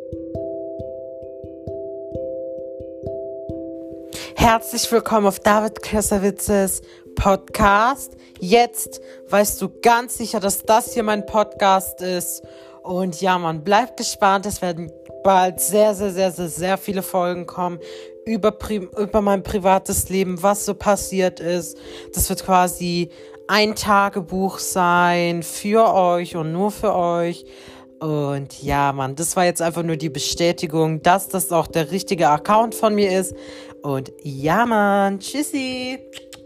Herzlich willkommen auf David Klesawitzes Podcast. Jetzt weißt du ganz sicher, dass das hier mein Podcast ist. Und ja, man bleibt gespannt. Es werden bald sehr viele Folgen kommen über mein privates Leben, was so passiert ist. Das wird quasi ein Tagebuch sein für euch und nur für euch. Und ja, Mann, das war jetzt einfach nur die Bestätigung, dass das auch der richtige Account von mir ist. Und ja, Mann, tschüssi.